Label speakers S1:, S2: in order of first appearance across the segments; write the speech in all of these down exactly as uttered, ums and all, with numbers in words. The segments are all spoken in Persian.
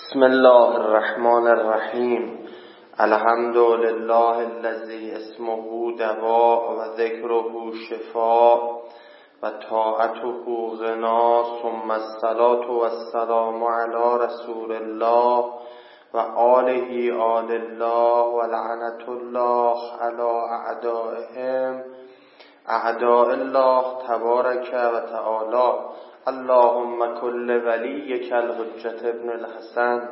S1: بسم الله الرحمن الرحیم. الحمد لله الذی اسمه دواء و ذکره شفاء و طاعته غنا، ثم الصلاة و السلام علی رسول الله و آله آل الله و لعنت الله علی اعدائهم اعداء الله تبارک و تعالی. اللهم کل ولیک الحجة ابن الحسن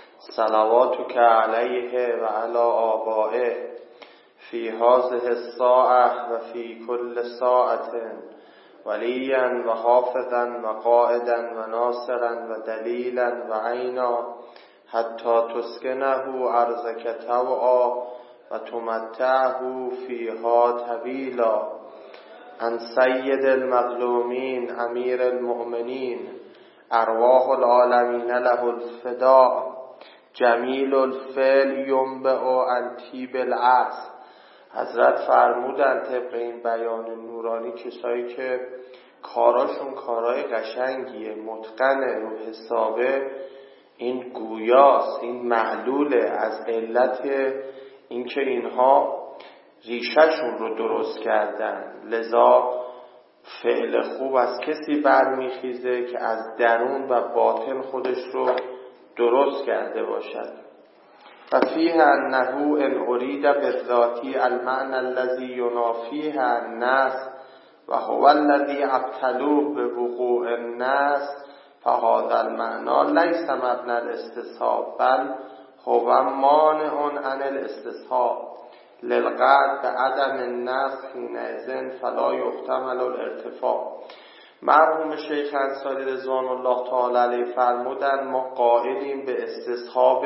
S1: صلواتک علیه و علی آبائه فی هذه الساعة و فی کل ساعة ولیا و حافظا و قائدا و ناصرا و دلیلا و عینا حتی تسکنه ارضک طوعا و تمتعه فیها طویلا. عن سید المظلومین امیر المؤمنین ارواح العالمین له الفداء جمیل الفعل ینبع عن طیب الاصل. حضرت فرمودن طبق این بیان نورانی کسایی که کاراشون کارای قشنگیه، متقنه، رو حسابه، این گویاست، این معلوله از علت اینکه اینها ریشهشون رو درست کردن، لذا فعل خوب از کسی برمیخیزه که از درون و باطن خودش رو درست کرده باشد. و فیه انه ان ارید بالذاتی المعنى الذی ینافیه الناس و هو الذی ابتلوه بوقوع الناس فهذا المعنى لیس مبنى الاستصحاب بل هو مانع عن الاستصحاب للقعد به عدم النفس حینئذ فلا یحتمل الارتفاع. مرحوم شیخ انصاری رضوان الله تعالی علیه فرمودن ما قائلیم به استصحاب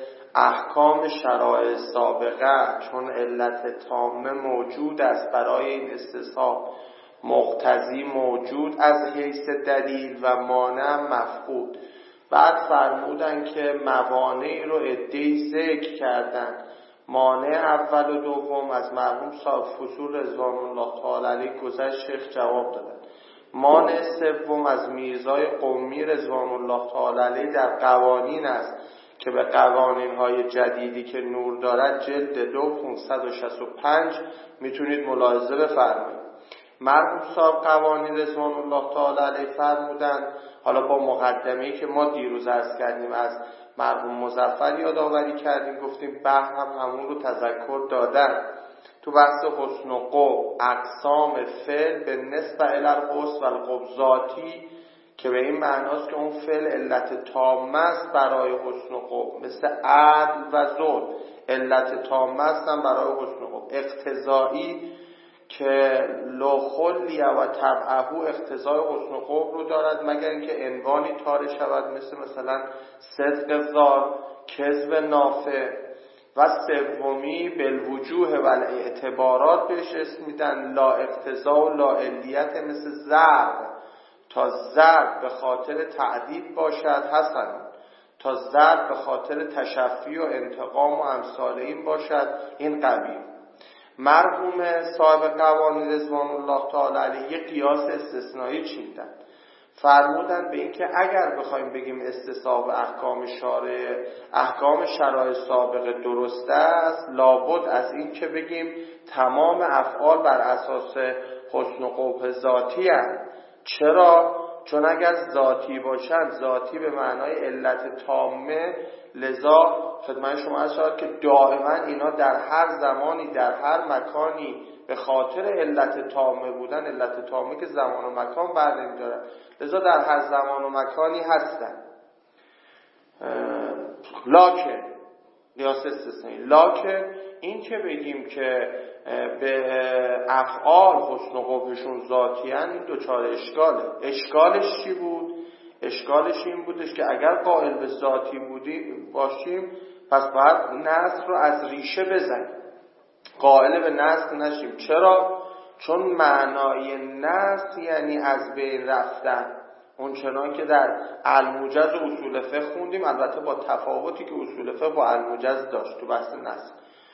S1: احکام شرایع سابقه، چون علت تامه موجود است برای این استصحاب، مقتضی موجود از حیث دلیل و مانع مفقود. بعد فرمودن که موانعی رو عده‌ای ذکر کردن. مانع اول و دوم از مرحوم صاحب فصول رضوان الله تعالی علیه گذشت شیخ جواب دادن. مانع سوم از میرزای قمی رضوان الله تعالی علیه در قوانین است که به قوانین های جدیدی که نور دارد جلد دو پانصد و شصت و پنج میتونید ملاحظه بفرمایید. مرحوم صاحب قوانین رضوان الله تعالی علیه فرمودن، حالا با مقدمه‌ای که ما دیروز عرض کردیم از مرحوم مظفر یادآوری کردیم، گفتیم بحث هم همون رو تذکر دادن تو بحث حسن و قبح، اقسام فعل به نسبت الی الحسن و القبح ذاتی که به این معناست که اون فعل علت تامه است برای حسن و قبح، مثل عدل و ظلم علت تامه هستن برای حسن و قبح. اقتضایی که لو خلی و تبعه اقتضای حسن و قبح رو دارد مگر اینکه عنوانی طاری شود، مثل مثلا صدق ظاهر، کذب نافع. و سومی بالوجوه و الاعتبارات بهش اسم میدن، لا اقتضا و لا علیت، مثل ضرب، تا ضرب به خاطر تعدیب باشد حسن، تا ضرب به خاطر تشفی و انتقام و امثال این باشد این قبیح. مرحوم صاحب قوانین رضوان الله تعالی علیه یک قیاس استثنایی چیندن، فرمودن به این که اگر بخوایم بگیم استصحاب احکام شارع احکام شرایع سابقه درسته است، لابد از این که بگیم تمام افعال بر اساس حسن و قبح ذاتی هستند. چرا؟ چون اگر ذاتی باشند، ذاتی به معنای علت تامه، لذا خدمت شما عرض شد که دائما اینا در هر زمانی در هر مکانی به خاطر علت تامه بودن، علت تامه که زمان و مکان بر نمی‌دارد، لذا در هر زمان و مکانی هستن. لکن قیاس استثنایی، لکن این که بگیم که به افعال حسن و قبحشون ذاتی هستند، این دوچار اشکاله. اشکالش چی بود؟ اشکالش این بودش که اگر قائل به ذاتی بودیم باشیم پس باید نسخ رو از ریشه بزنیم، قائل به نسخ نشیم. چرا؟ چون معنای نسخ یعنی از بین رفتن، اون چنان که در الموجز و اصول فقه خوندیم، البته با تفاوتی که اصول فقه با الموجز داشت تو بحث نسخ.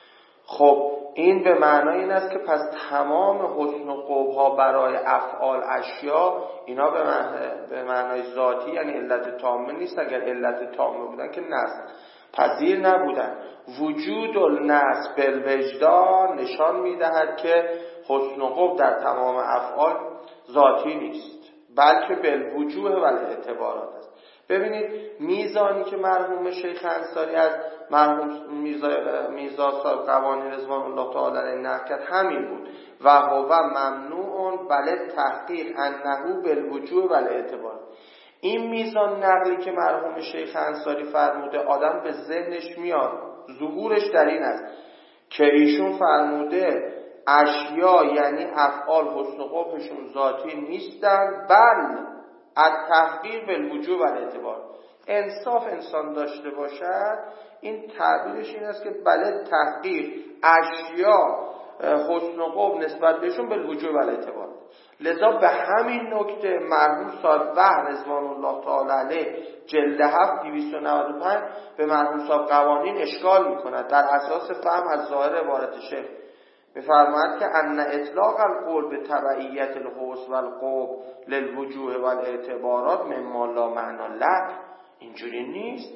S1: خب این به معنای این است که پس تمام حسن و قبح‌ها برای افعال اشیا اینا به معنای, به معنای ذاتی یعنی علت تامه نیست. اگر علت تامه بودن که نصب پذیر نبودن. وجود النصب بالوجدان نشان میدهد که حسن و قبح در تمام افعال ذاتی نیست بلکه بالوجوه و الاعتبارات است. ببینید میزانی که مرحوم شیخ انصاری از مرحوم میرزا میرزا صاحب قوانی رضوان الله تعالی علیه نقل کرد همین بود و هو ممنوع بل تحقیق انه بالوجوه و الاعتبار. این میزان نقلی که مرحوم شیخ انصاری فرموده آدم به ذهنش میاد، ظهورش در این است که ایشون فرموده اشیا یعنی افعال حسن و قبحشون ذاتی نیستن بل از تحقیق بالوجوه و الاعتبار. انصاف انسان داشته باشد این تعبیرش این است که بله تحقیق اشیا حسن و قبح نسبت بهشون بالوجوه و الاعتبار. لذا به همین نکته مرحوم صاحب وحی رضوان الله تعالی علیه جلد هفت دویست و نود و پنج به مرحوم صاحب قوانین اشکال میکند. در اساس فهم از ظاهر عبارت شیخ می‌فرماید که ان اطلاق القول به تبعیت الحسن و القبح للوجوه و الاعتبارات مما لا معنی له، اینجوری نیست.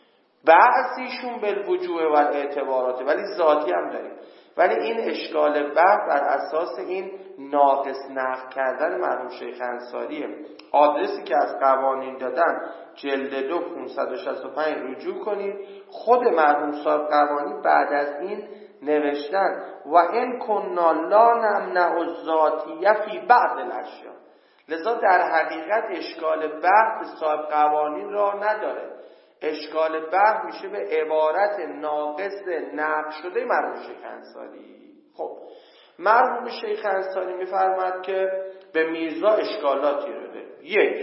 S1: بعضیشون بالوجوه و الاعتبارات ولی ذاتی هم داریم. ولی این اشکال بحث بر اساس این ناقص نقل کردن مرحوم شیخ انصاریه. آدرسی که از قوانین دادن جلد دو پانصد و شصت و پنج رجوع کنید. خود مرحوم صاحب قوانین بعد از این نوشتن و این کنا لا نمنع الذاتیه فی بعض الاشیاء. لذا در حقیقت اشکال بحث صاحب قوانین را نداره. اشکال بحث میشه به عبارت ناقص نقل شده مرحوم شیخ انصاری. خب مرحوم شیخ انصاری میفرماد که به میرزا اشکالاتی رو داره. یک،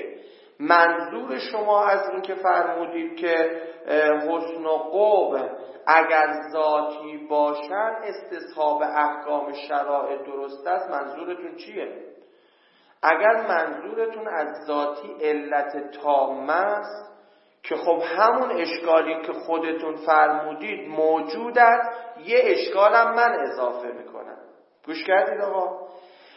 S1: منظور شما از این که فرمودید که حسن و قبح اگر ذاتی باشن استصحاب احکام شرائع درست است، منظورتون چیه؟ اگر منظورتون از ذاتی علت تامه است که خب همون اشکالی که خودتون فرمودید موجود است، یه اشکالم من اضافه میکنم. گوش کردید آقا؟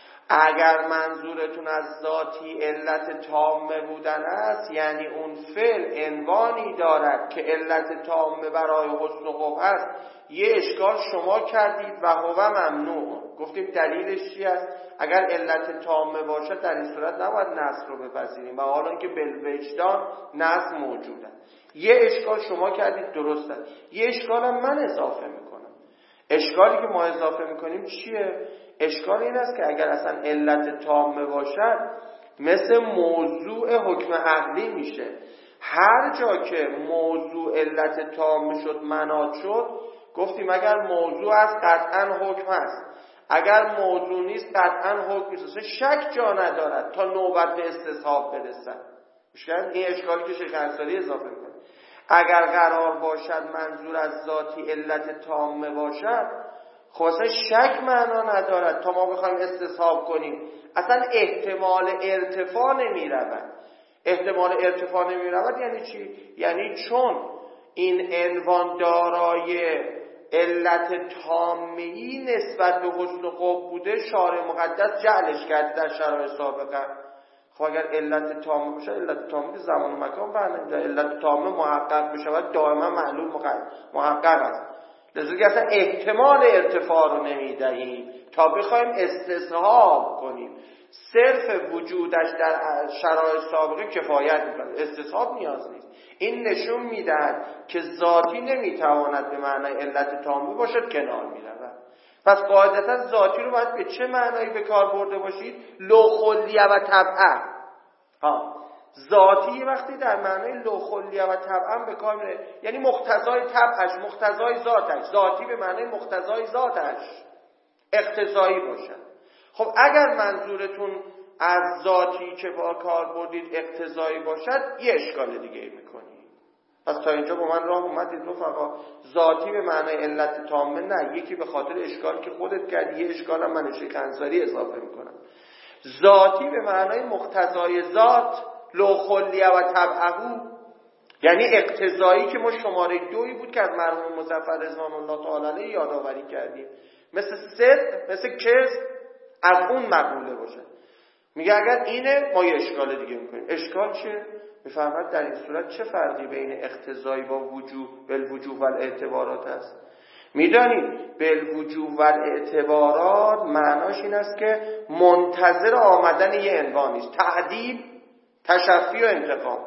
S1: اگر منظورتون از ذاتی علت تامه بودن است یعنی اون فعل عنوانی دارد که علت تامه برای حسن و قبح است، یه اشکال شما کردید و هو ممنوع. گفتیم دلیلش چی است؟ اگر علت تامه باشد در این صورت نباید نص رو بپذیریم و حالا که بالوجدان نص موجود است. یه اشکال شما کردید درست است، یه اشکال هم من اضافه میکنم. اشکالی که ما اضافه میکنیم چیه؟ اشکال این است که اگر اصلا علت تامه باشد مثل موضوع حکم عقلی میشه. هر جا که موضوع علت تامه شد مناط شد، گفتیم اگر موضوع است قطعا حکم است، اگر موضوع نیست قطعا حکم نیست. شک جا ندارد تا نوبت به استصحاب برسد. این اشکالی که شیخ انصاری اضافه میکنه. اگر قرار باشد منظور از ذاتی علت تامه باشد، خب اصلا شک معنا ندارد تا ما بخوایم استصحاب کنیم. اصلا احتمال ارتفاع نمی رود. احتمال ارتفاع نمی رود یعنی چی؟ یعنی چون این عنوان دارای علت تامه‌ای نسبت به حسن و قبح بوده، شارع مقدس جعلش کرده در شرایع سابقه. خب اگر علت تامه باشه، علت تامه زمان و مکان برنمی‌داره. علت تامه محقق بشه و دائما معلول محقق است. لذا اصلا احتمال ارتفاع رو نمیدهیم تا بخوایم استصحاب کنیم. صرف وجودش در شرایط سابقه کفایت میکنه، استصحاب نیاز نیست. این نشون میدهد که ذاتی نمیتواند به معنای علت تامه باشد، کنار میرود. پس قاعدتا ذاتی رو باید به چه معنایی به کار برده باشید؟ لوخلیه و طبعه. ها ذاتی وقتی در معنای لوخلیه و طبعا به کار میره، یعنی مقتضای طبعش، مقتضای ذاتش. ذاتی به معنای مقتضای ذاتش اقتضایی باشد. خب اگر منظورتون از ذاتی که با کار بردید اقتضایی باشد، یه اشکال دیگه میکنید. پس تا اینجا با من راه اومدید رفقا. ذاتی به معنای علت تامه نه، یکی به خاطر اشکالی که خودت کردی، یه اشکال هم من شیخ انصاری اضافه میکنم. ذاتی به معنای مقتضای ذات، لوخلیه و طبعه، یعنی اقتضایی که ما شماره دوی بود که از مرحوم مظفر رضوان الله تعالی علیه یادآوری کردیم، مثل صدق، مثل کذب از اون مقوله باشه. میگه اگر اینه ما یه اشکال دیگه میکنیم. اشکال چیه؟ میفرماد در این صورت چه فرقی بین اقتضایی با وجوب بالوجوب و الاعتبارات است؟ میدانید بالوجوب و الاعتبارات معناش این است که منتظر آمدن یه عنوان نیست، تعدیل، تشفی و انتقام.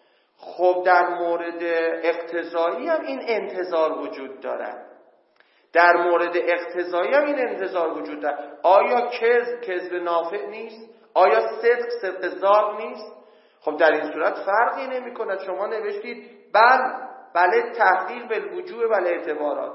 S1: خب در مورد اقتضایی هم این انتظار وجود دارد، در مورد اقتضایی هم این انتظار وجود دارد. آیا کذب کذب نافع نیست؟ آیا صدق صدق زاد نیست؟ خب در این صورت فرقی نمی کند. شما نوشتید بل بله تحقیق بالوجوب و الاعتبارات.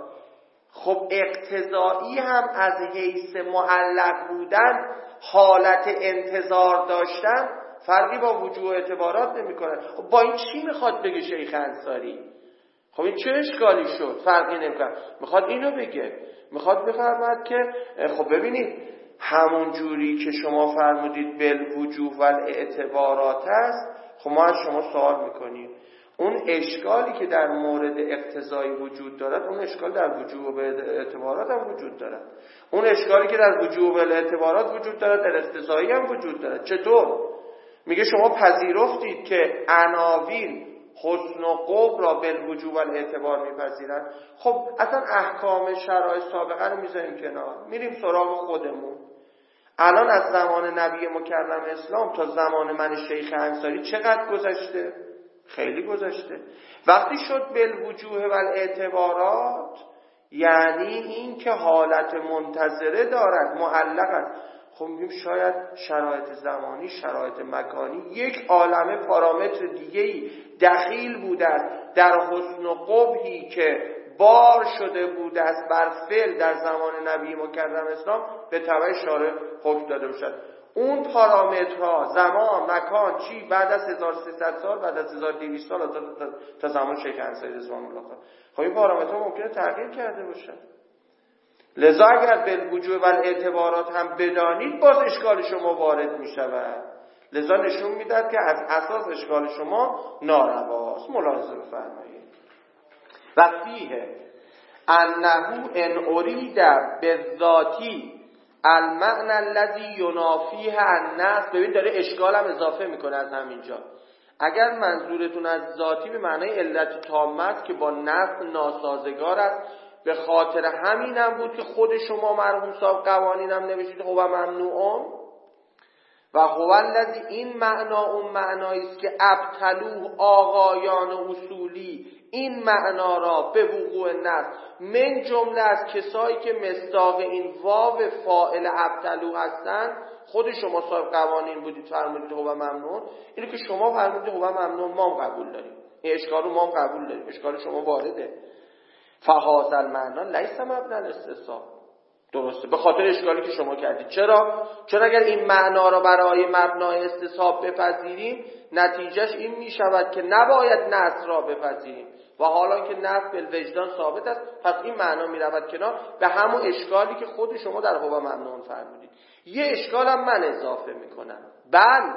S1: خب اقتضایی هم از حیث معلق بودن، حالت انتظار داشتن، فرقی با وجوب و اعتبارات نمی کند. خب با این چی میخواد بگه شیخ انصاری؟ خب این چه اشکالی شد؟ فرقی نمی کند. میخواد اینو بگه، میخواد بفرماد که خب ببینید همون جوری که شما فرمودید بالوجوب و الاعتبارات است، خب ما از شما سوال میکنیم اون اشکالی که در مورد اقتضایی وجود دارد، اون اشکال در وجوب و اعتبارات هم وجود دارد. اون اشکالی که در وجوب و اعتبارات وجود دارد در اقتضایی هم وجود دارد. چطور؟ میگه شما پذیرفتید که عناوین حسن و قبح را بالوجوب و اعتبار میپذیرند. خب اصلا احکام شرایع سابقه رو میذاریم کنار، میریم سراغ خودمون. الان از زمان نبی مکرم اسلام تا زمان من شیخ انصاری چقدر گذشته؟ خیلی گذشته. وقتی شد بالوجوب و الاعتبارات یعنی این که حالت منتظره دارد، معلق است. خب میگیم شاید شرایط زمانی، شرایط مکانی، یک عالمه پارامتر دیگه‌ای دخیل بوده است در حسن و قبحی که بار شده بوده است بر فعل در زمان نبی مکرم اسلام به تبع شارع حکم داده باشد. اون پارامترها زمان، مکان، چی بعد از هزار و سیصد سال، بعد از هزار و دویست سال تا زمان شیخ انصاری رضوان الله تعالی، خب این پارامترها ممکنه تغییر کرده باشد. لذا اگر بالوجوب و الاعتبارات هم بدانید باز اشکال شما وارد می شود. لذا نشون میداد که از اساس اشکال شما نارواست. ملاحظه بفرمایید. و فیه انه ان ارید بالذاتی المعنى الذي ينافيه النص. ببین داره اشکال هم اضافه میکنه از همینجا. اگر منظورتون از ذاتی به معنای علت تامه است که با نص ناسازگار است، به خاطر همینم بود که خود شما مرحوم صاحب قوانینم نوشید هو ممنوعون و هو الذی، این معنا اون معنایی است که ابطلوه آقایان اصولی این معنا را به وقوع نص، من جمله از کسایی که مصداق این واو فاعل ابطلو هستند خود شما صاحب قوانین بودید فرمودید هو ممنوع. اینو که شما فرمودید هو ممنوع ما هم قبول داریم، این اشکال رو ما هم قبول داریم، اشکال شما وارده. فهذا المعنى لیس مبنی الاستثناء. درسته، به خاطر اشکالی که شما کردید. چرا؟ چون اگر این معنا را برای مبنای استصحاب بپذیریم نتیجهش این می شود که نباید نص را بپذیریم و حالا که نص بالوجدان ثابت است پس این معنا می رود کنار، به همون اشکالی که خود شما در هو ممنوع فرمودید. یه اشکال هم من اضافه می کنم. بل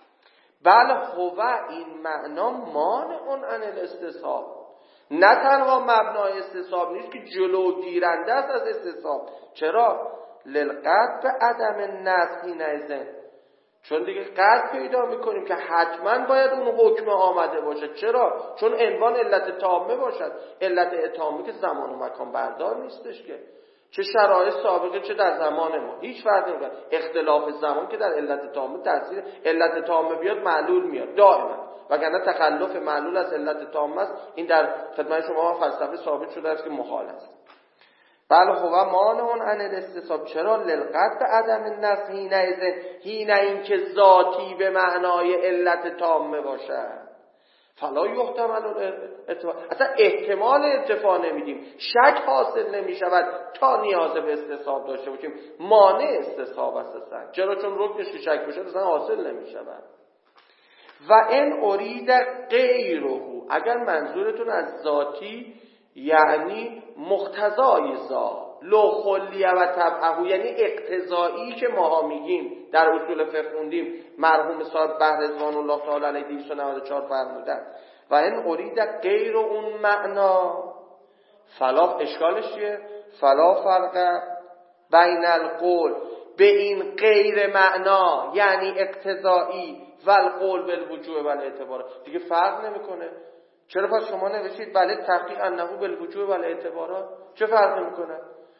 S1: بل هو این معنا مانع عن الاستصحاب، نه تنها مبنای استصحاب نیست که جلوگیرنده است از استصحاب. چرا؟ للقطع به عدم نص حینئذ، چون دیگه قطع پیدا میکنیم که حتما باید اون حکم آمده باشد. چرا؟ چون عنوان علت تامه باشد. علت تامه که زمان و مکان بردار نیستش که، چه شرایط سابقه چه در زمان ما هیچ فرقی نمیکنه. اختلاف زمان که در علت تامه تاثیر علت تامه بیاد معلول میاد دائما، وگرنه تخلف معلول از علت تامه است. این در خدمت شما فلسفه ثابت شده است که محال است. بله هو مانع عن الاستصحاب. چرا؟ للقطع به عدم النص حینئذ، حین اینکه ذاتی به معنای علت تامه باشد. فلا یحتمل الارتفاع، اصلا احتمال ارتفاع نمیدیم، شک حاصل نمی شود تا نیاز به استصحاب داشته باشیم. مانع استصحاب است اصلا. چرا؟ چون رکنش که شک بشه اصلا حاصل نمی شود. و ان ارید غیره، اگر منظورتون از ذاتی یعنی مقتضای ذات، لو خلیه و تبعه، یعنی اقتضایی که ماها میگیم در اصول فقه خوندیم، مرحوم صاحب بحر رضوان الله تعالی علیه دویست و نود و چهار فرمودن و این ارید غیر اون معنا فلا، اشکالش چیه؟ فلا فرق بین القول به این غیر معنا یعنی اقتضایی و القول بالوجوب و الاعتبار، دیگه فرق نمیکنه. چرا پس شما نوشید بله تحقیق انه بالوجوب و الاعتبارات؟ چه فرقی میکنه؟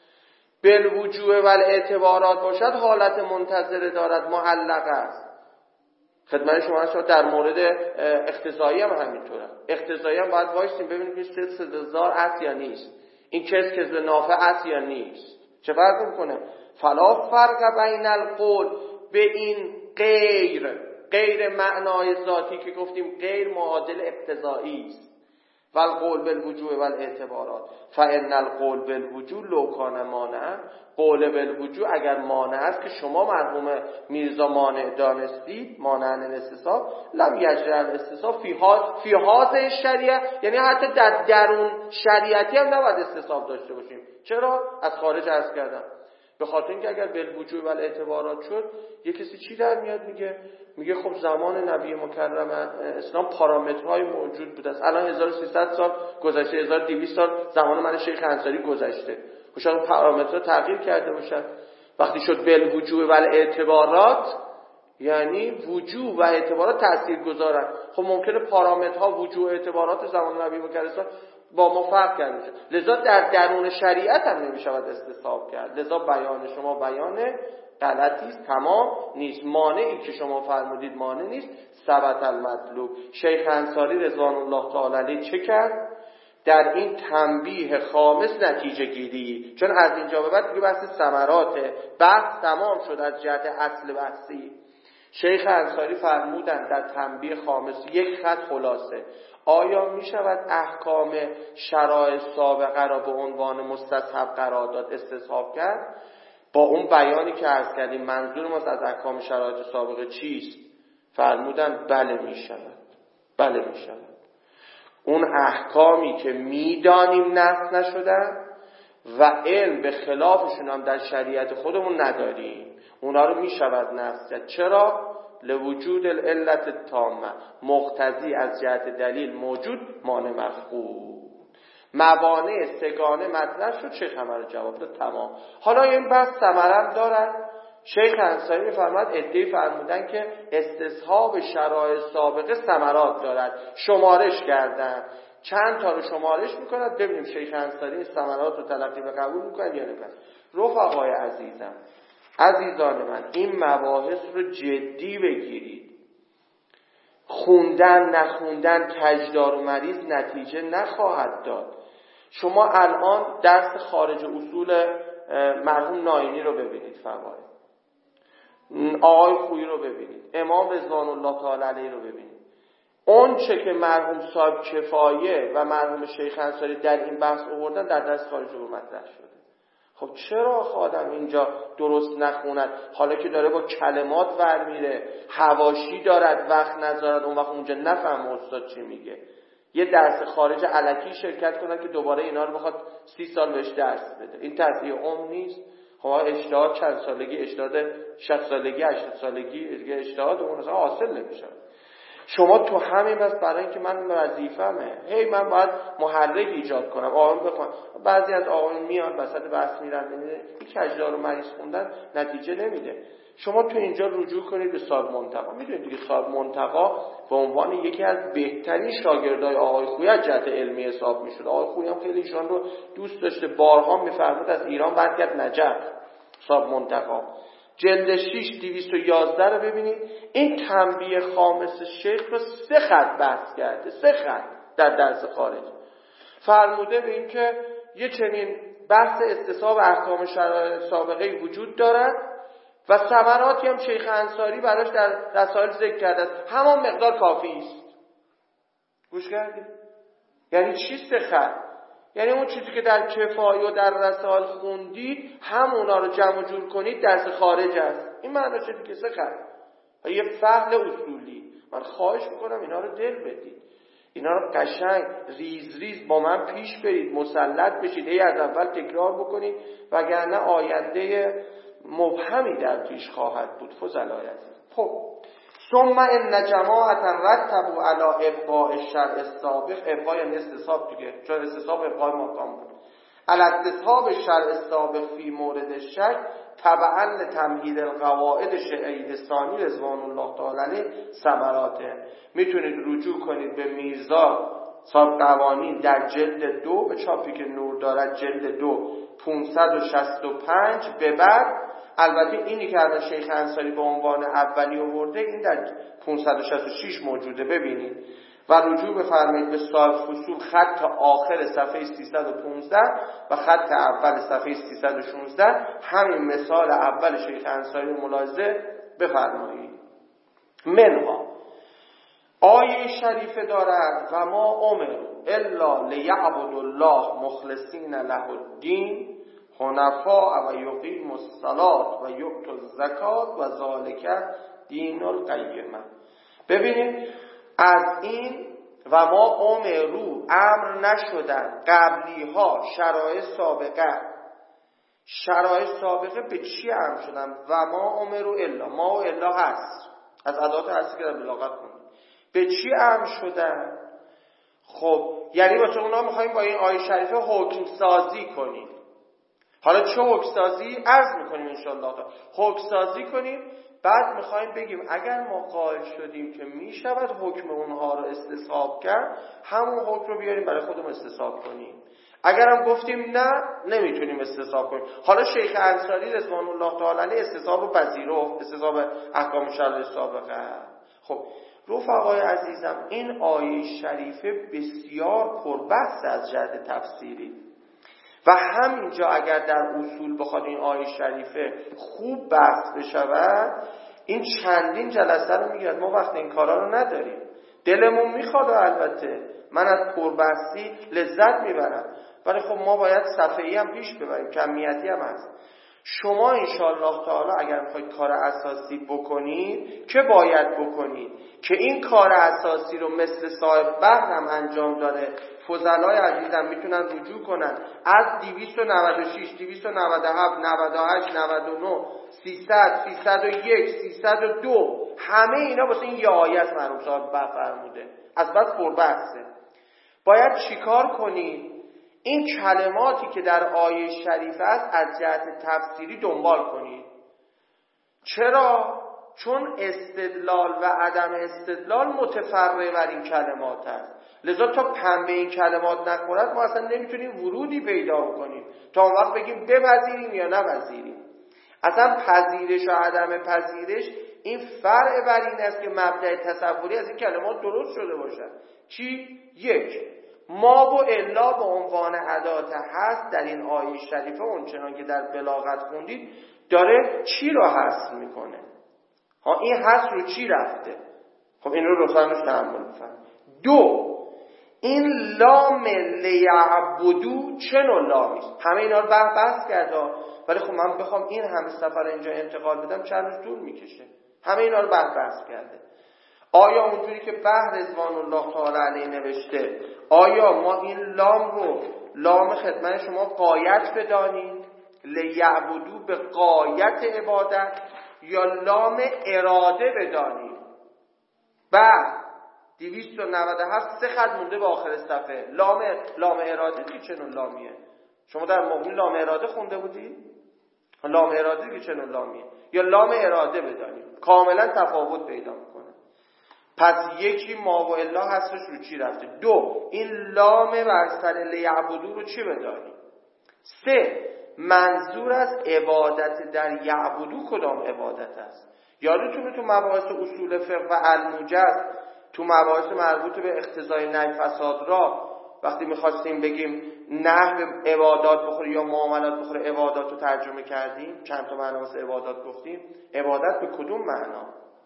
S1: بالوجوب و الاعتبارات باشد حالت منتظره دارد، معلق است. خدمت شما هست در مورد اقتضایی هم همینطوره. اقتضایی هم باید وایسیم ببینیم که سه سزدار است یا نیست، این کس کس نافع است یا نیست. چه فرق میکنه؟ فلا فرق بین القول به این غیر غیر معنای ذاتی که گفتیم غیر معادل اقتضایی است و القول بالوجوب و الاعتبارات، فان القول بالوجوب لو کان مانع، قول بالوجوب اگر مانع است که شما مرحوم میرزا مانع دانستید، مانع الاستصحاب، لم یجری الاستصحاب فی فی هذه شریعه، یعنی حتی در درون شریعتی هم نباید استصحاب داشته باشیم. چرا؟ از خارج عرض کردم، به خاطر اینکه اگر بالوجوب و الاعتبارات شد، یه کسی چی در میاد میگه میگه خب زمان نبی مکرم اسلام پارامترهای موجود بود است، الان هزار و سیصد سال گذشته، هزار و دویست سال زمان من شیخ انصاری گذشته، شاید پارامترها تغییر کرده باشن. وقتی شد بالوجوب و الاعتبارات یعنی وجوب و اعتبارات تاثیرگذارن. خب ممکنه پارامترها وجوب و اعتبارات زمان نبی مکرم با ما فرق کرده باشه، لذا در درون شریعت هم نمیشود استصحاب کرد. لذا بیان شما بیان غلطی است، تمام نیست. مانعی که شما فرمودید مانع نیست. ثبت المطلوب. شیخ انصاری رضوان الله تعالی علیه چه کرد؟ در این تنبیه خامس نتیجه گیری، چون از اینجا به بعد دیگه بحث ثمرات بحث تمام شد از جهت اصل بحثی. شیخ انصاری فرمودند در تنبیه خامس یک خط خلاصه: آیا می شود احکام شرایع سابقه را به عنوان مستصحب قرار داد، استصحاب کرد؟ با اون بیانی که عرض کردیم منظور ما از احکام شرایط سابقه چیست؟ فرمودند بله می شود، بله می شود. اون احکامی که می دانیم نص نشدن و علم به خلافشون هم در شریعت خودمون نداریم، اونا رو می شود نص کرد. چرا؟ لوجود العلت التامه، مقتضی از جهت دلیل موجود، مانع مفقود. موانع سگانه مطرح شد، شیخ همه جواب داد، تمام. حالا این بحث ثمره دارد. شیخ انصاری می‌فرماید ادعی فرمودن که استصحاب شرایع سابقه ثمرات دارد، شمارش کردن، چند تا رو شمارش می‌کند، ببینیم شیخ انصاری این ثمرات رو تلقی و قبول می‌کنه یا نه. رفقای عزیزم، عزیزان من، این مباحث رو جدی بگیرید. خوندن نخوندن کجدار و مریض نتیجه نخواهد داد. شما الان درس خارج اصول مرحوم ناینی رو ببینید، فواید آقای خویی رو ببینید، امام رضوان الله تعالی علیه رو ببینید. اون چه که مرحوم صاحب کفایه و مرحوم شیخ انصاری در این بحث آوردن در درس خارج اصول مطرح شده. خب چرا آدم اینجا درست نخوند؟ حالا که داره با کلمات ور میره، حواشی دارد، وقت نذارد، اون وقت اونجا نفهم استاد چی میگه. یه درس خارج الکی شرکت کنن که دوباره اینا رو بخواد سی سال بهش درس بده. این تضییع عمر نیست؟ خب اجتهاد چند سالگی، اجتهاد شصت سالگی، هشتاد سالگی دیگه اجتهاد اون اصلا حاصل نمیشه. شما تو همین بس برای اینکه من وظیفه‌مه هی من باید محرک ایجاد کنم، آقایون بخوام. بعضی از آقایون میان وسط بحث میرن میبینه این کجدار و مریض خوندن نتیجه نمیده. شما تو اینجا رجوع کنید به صاحب منتقی. میدونید دیگه صاحب منتقی به عنوان یکی از بهترین شاگردای آقای خویی از جهت علمی حساب میشد. آقای خویی هم خیلی ایشان رو دوست داشته، بارها میفرمود از ایران برگرد نجف. صاحب منتقی جلد شش دویست و یازده رو ببینید. این تنبیه خامس شیخ رو سه خط بحث کرده، سه خط در درس خارج. فرموده به این که یه چنین بحث استصحاب احکام شرایع سابقه وجود دارد و ثمراتی هم شیخ انصاری براش در رسائل ذکر کرده است، همان مقدار کافی است. گوش کردید؟ یعنی چی سه خط؟ یعنی اون چیزی که در کفایه و در رسائل خوندید همونا رو جمع جور کنید درس خارج است. این معنی چیزی که سه خط یه فهم اصولی. من خواهش میکنم اینا رو دل بدید، اینا رو قشنگ ریز ریز با من پیش برید، مسلط بشید، هی از اول تکرار بکنید، وگرنه آینده مبهمی در پیش خواهد بود. فضلای عزیز، خب ثم ان جماعتا رتبوا علی ابقاء الشرع السابق، ابقاء یعنی استصحاب دیگه، چون استصحاب ابقاء مقام بود، علی استصحاب الشرع السابق فی مورد الشک تبعا لتمهید القواعد شرعی ثانی رضوان الله تعالی علیه ثمراته. میتونید رجوع کنید به میرزا صاحب قوانین در جلد دو، به چاپی که نور دارد جلد دو پانصد و شصت و پنج به بعد. البته اینی که الان شیخ انصاری به عنوان اولی آورده این در پانصد و شصت و شش موجوده، ببینید و رجوع بفرمایید به صاحب فصول خط آخر صفحه سیصد و پانزده و خط اول صفحه سیصد و شانزده. همین مثال اول شیخ انصاری ملاحظه بفرمایید. منها آیه شریفه دارد و ما امروا الا لیعبدوا الله مخلصین له الدین حنفاء و یقیموا الصلاة و یؤتوا الزکات و ذالک دین القیمه. ببینید از این و ما امرو امر نشدن قبلی ها شرایط سابقه، شرایط سابقه به چی امر شدن؟ و ما امرو الا، ما و الا هست از ادوات هستی که در بلاغت کنید. به چی امر شدن؟ خب یعنی واسه اونا میخواییم با این آیه شریفه حکم سازی کنیم. حالا چه حکم سازی عرض میکنیم انشاءالله تا حکم سازی کنیم، بعد میخوایم بگیم اگر ما قائل شدیم که میشود حکم اونها رو استصحاب کرد، همون حکم رو بیاریم برای خودمون استصحاب کنیم. اگر هم گفتیم نه نمیتونیم استصحاب کنیم. حالا شیخ انصاری رضوان الله تعالی علیه استصحاب رو پذیرفت، استصحاب احکام شرع سابقه. خب رفقای عزیزم این آیه شریفه بسیار پربحث از جهت تفسیری و همینجا اگر در اصول بخواد این آیه شریفه خوب بحث بشود این چندین جلسه رو میگیرد. ما وقت این کارا رو نداریم، دلمون میخواد و البته من از پربحثی لذت میبرم، ولی خب ما باید صفحه‌ای هم پیش ببریم، کمیتی هم هست. شما انشاءالله تعالی اگر میخواید کار اساسی بکنید که باید بکنید که این کار اساسی رو مثل صاحب بحر هم انجام داده. فضلای عزیزم میتونن رجوع کنن از دویست و نود و شش، دویست و نود و هفت، نود و هشت، نود و نه، سیصد، سیصد و یک، سیصد و دو، همه اینا واسه این یه آیه است مرحوم صاحب بحر فرموده. از بس پربحثه. باید چیکار کنید؟ این کلماتی که در آیه شریف است از جهت تفسیری دنبال کنید. چرا؟ چون استدلال و عدم استدلال متفرع بر این کلمات است. لذا تا پنبه این کلمات نخورد ما اصلا نمیتونیم ورودی پیدا کنیم تا اون وقت بگیم بپذیریم یا نپذیریم. اصلا پذیرش و عدم پذیرش این فرع بر این است که مبدأ تصوری از این کلمات درست شده باشد. چی؟ یک، ما و الا به عنوان ادات هست در این آیه شریفه اونچنان که در بلاغت خوندید داره چی رو حذف میکنه؟ ها این حذف رو چی رفته؟ خب این رو لطفاً روش تأمل بفرمایید. دو، این لام لیعبدو چه نوع لامی است؟ همه اینا رو بحث کرده، ولی خب من بخوام این همه سفر اینجا انتقال بدم چند روز طول میکشه. همه اینا رو بحث کرده. آیا اونجوری که بحر رضوان الله تعالی علیه نوشته آیا ما این لام رو لام خدمت شما غایت بدانیم لیعبدو به غایت عبادت یا لام اراده بدانیم؟ بعد دویست و نود و هفت سه خط مونده به آخر صفحه. لام لام اراده که چه نوع لامیه؟ شما در مغنی لام اراده خونده بودی؟ لام اراده که چه نوع لامیه؟ یا لام اراده بدانیم. کاملا تفاوت پیدا میکنه. پس یکی ما و الا هستش رو چی رفته؟ دو، این لام ورسل لیعبدو رو چی بدانیم؟ سه، منظور از عبادت در یعبدو کدام عبادت است؟ یادتونه تو مباحث اصول فقه و الموجز تو مباحث مربوط به اقتضای نهی فساد را وقتی میخواستیم بگیم نحو عبادات بخوره یا معاملات بخوره عبادات رو ترجمه کردیم، چند تا معنا واسه عبادات گفتیم. عبادت به کدوم معنا؟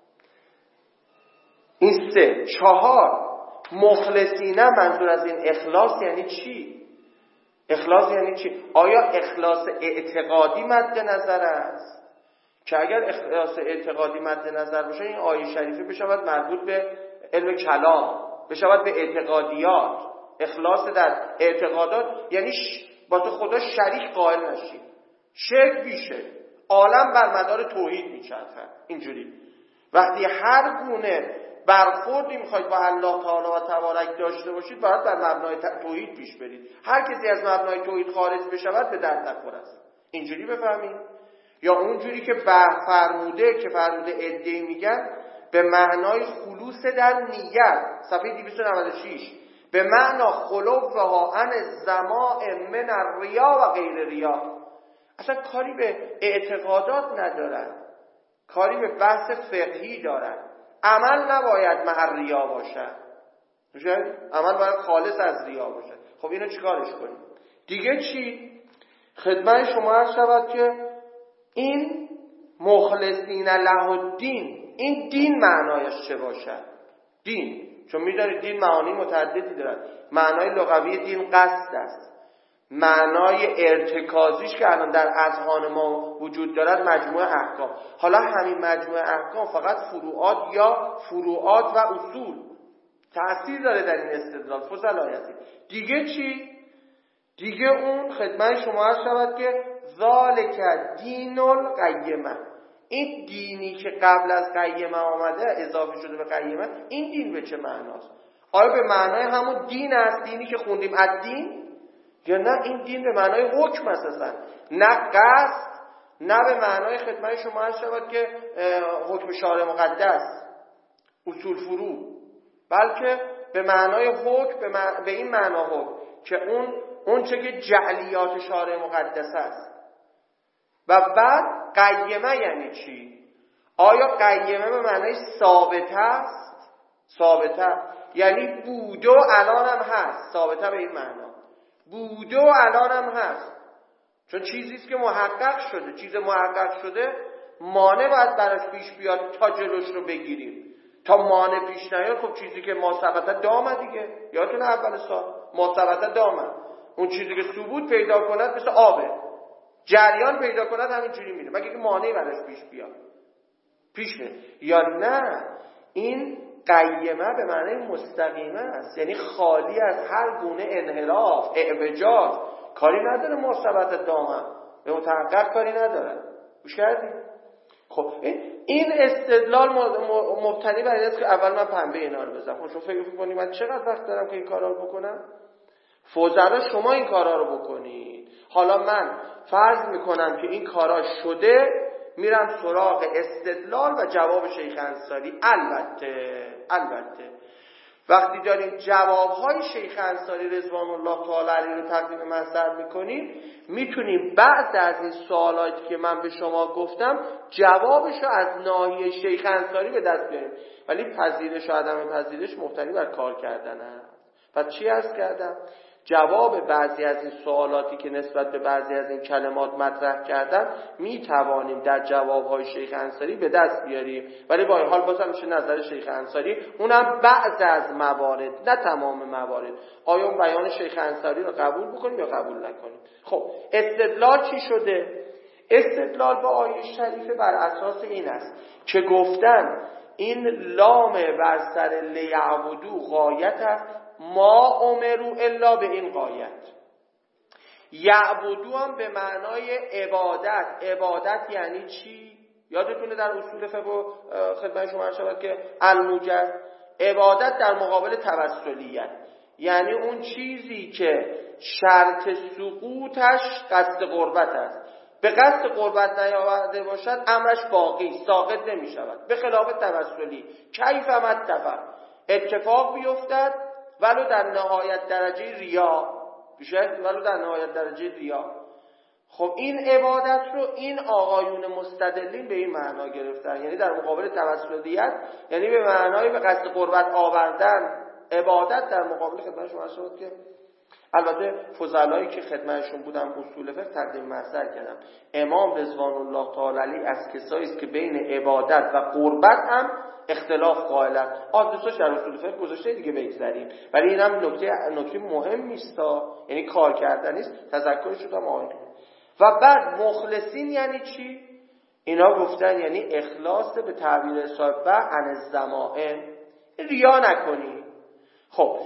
S1: این سه. چهار، مخلصینه منظور از این اخلاص یعنی چی؟ اخلاص یعنی چی؟ آیا اخلاص اعتقادی مد نظر است؟ که اگر اخلاص اعتقادی مد نظر باشه این آیه شریفه بشود مربوط به علم کلام، بشود به اعتقادیات. اخلاص در اعتقادات یعنی با تو خدا شریک قائل نشی، شرک بیشه، عالم بر مدار توحید میچرخه اینجوری. وقتی هر گونه برخوردی میخواید با الله تعالی و تبارک داشته باشید باید بر مبنای توحید پیش برید. هر کسی از مبنای توحید خارج بشود به درد نخور است. اینجوری بفهمید؟ یا اونجوری که فرموده که فرموده ادعی میگن به معنای خلوص در نیت، صفحه دویست و نود و شش، به معنا خلوفها عن الزماء من الریا و غیر ریا. اصلا کاری به اعتقادات ندارن، کاری به بحث فقهی دارن. عمل نباید مع ریا باشد، عمل باید خالص از ریا باشد. خب اینو چیکارش کنیم؟ دیگه چی؟ خدمت شما عرض شود که این مخلصین له الدین، این دین معنایش چه باشد؟ دین، چون میدونید دین معانی متعددی دارد. معنای لغوی دین قصد است، معنای ارتکازیش که الان در اذهان ما وجود دارد مجموعه احکام. حالا همین مجموعه احکام فقط فروعات یا فروعات و اصول تأثیر داره در این استدلال. فضلای هستید. دیگه چی؟ دیگه اون خدمت شما عرض شود که ذالک دین القیمه، این دینی که قبل از قیمه آمده اضافه شده به قیمه، این دین به چه معناست؟ آیا به معنای همون دین است، دینی که خوندیم از دین، یا نه این دین به معنای حکم اساسا، نه قصد، نه به معنای خدمت شما عرض شود که حکم شارع مقدس اصول فروع، بلکه به معنای حکم، به, مع... به این معنا حکم که اون اون چه که جعلیات شارع مقدس است. و بعد قیمه یعنی چی؟ آیا قیمه به معنای ثابته است؟ ثابته یعنی بوده و الان هم هست، ثابته به این معنا بوده و الان هم هست، چون چیزیست که محقق شده. چیز محقق شده مانع باید براش پیش بیاد تا جلوش رو بگیریم. تا مانع پیش نیاد خب چیزی که ما ثبته دامه دیگه. یادتون اول سال ما ثبته دامه، اون چیزی که ثبوت پیدا کند مثل آبه، جریان پیدا کند همینجوری میره، مگه که مانعی براش پیش بیاد پیش میره. یا نه این قیمه به معنی مستقیمه است، یعنی خالی از هر گونه انحراف اعوجاج، کاری نداره مثبت دامه، به متحقق کاری نداره. گوش کردید؟ خب این استدلال مبتنی بر این است که اول من پنبه اینا رو بزنم. خب شما فکر کنید من چقدر وقت دارم که این کارا رو بکنم؟ فوزرا شما این کارا رو بکنید. حالا من فرض میکنم که این کارا شده، میرم سراغ استدلال و جواب شیخ انصاری. البته البته وقتی داریم جوابهای شیخ انصاری رضوان الله تعالی علیه رو تقدیم محضر میکنیم، میتونیم بعض از این سوالاتی که من به شما گفتم جوابش رو از ناحیه شیخ انصاری به دست بیاریم. ولی پذیرش و عدم پذیرش مبتنی بر کار کردن است. پس چی عرض کردم؟ جواب بعضی از این سوالاتی که نسبت به بعضی از این کلمات مطرح کردن می توانیم در جوابهای شیخ انصاری به دست بیاریم، ولی با این حال بازم میشه نظر شیخ انصاری، اونم بعض از موارد نه تمام موارد. آیا اون بیان شیخ انصاری رو قبول بکنیم یا قبول نکنیم؟ خب استدلال چی شده؟ استدلال با آیه شریفه بر اساس این است که گفتن این لام بر سر لیعبدو غایت است، ما امرو الا به این غایت. یعبدو هم به معنای عبادت. عبادت یعنی چی؟ یادتونه در اصول فقه خدمت شما عرض شود که الموجز، عبادت در مقابل توسلیت، یعنی اون چیزی که شرط سقوطش قصد قربت است. به قصد قربت نیاورده باشد امرش باقی ساقط نمی شود، به خلاف توسلی. کیف متفق، اتفاق بیفتد ولو در نهایت درجه ریا، بیشتر ولو در نهایت درجه ریا. خب این عبادت رو این آقایون مستدلین به این معنا گرفتن، یعنی در مقابل توسلیت، یعنی به معنای به قصد قربت آوردن. عبادت در مقابل خدمت شما شد که البته فضلایی که خدمتشون بودم اصول فقه تقدیم محضر کردم. امام رضوان الله تعالی علیه از کسایی است که بین عبادت و قربت هم اختلاف قائلند. آدرسش در اصول فقه گذاشته دیگه بگذاریم، ولی اینم نکته نکته مهم نیست، یعنی کار کردن نیست، تذکرش شدم آقای. و بعد مخلصین یعنی چی؟ اینا گفتن یعنی اخلاص به تعبیر صاحب و عن الزمائم، ریا نکنی. خب